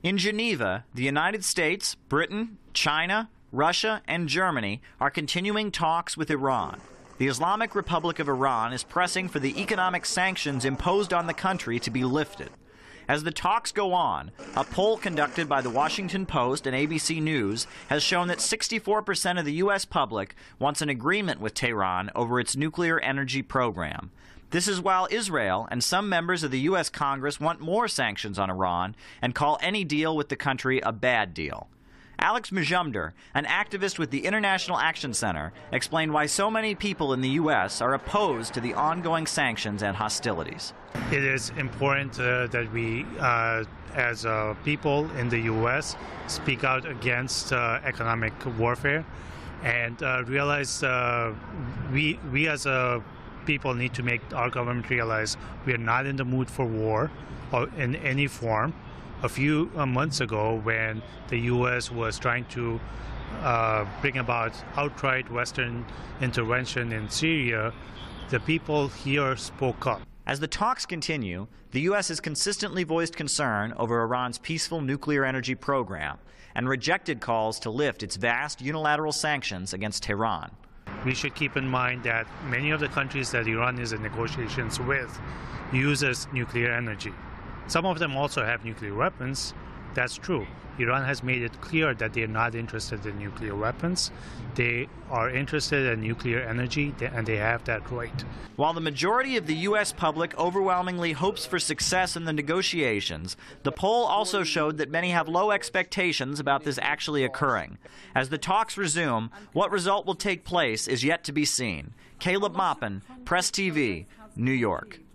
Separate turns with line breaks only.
In Geneva, the United States, Britain, China, Russia, and Germany are continuing talks with Iran. The Islamic Republic of Iran is pressing for the economic sanctions imposed on the country to be lifted. As the talks go on, a poll conducted by the Washington Post and ABC News has shown that 64% of the U.S. public wants an agreement with Tehran over its nuclear energy program. This is while Israel and some members of the U.S. Congress want more sanctions on Iran and call any deal with the country a bad deal. Alex Majumdar, an activist with the International Action Center, explained why so many people in the U.S. are opposed to the ongoing sanctions and hostilities.
It is important that we, as people in the U.S., speak out against economic warfare and realize we as a people need to make our government realize we are not in the mood for war or in any form. A few months ago, when the U.S. was trying to bring about outright Western intervention in Syria, the people here spoke up.
As the talks continue, the U.S. has consistently voiced concern over Iran's peaceful nuclear energy program and rejected calls to lift its vast unilateral sanctions against Tehran.
We should keep in mind that many of the countries that Iran is in negotiations with uses nuclear energy. Some of them also have nuclear weapons. That's true. Iran has made it clear that they are not interested in nuclear weapons. They are interested in nuclear energy, and they have that right.
While the majority of the U.S. public overwhelmingly hopes for success in the negotiations, the poll also showed that many have low expectations about this actually occurring. As the talks resume, what result will take place is yet to be seen. Caleb Maupin, Press TV, New York.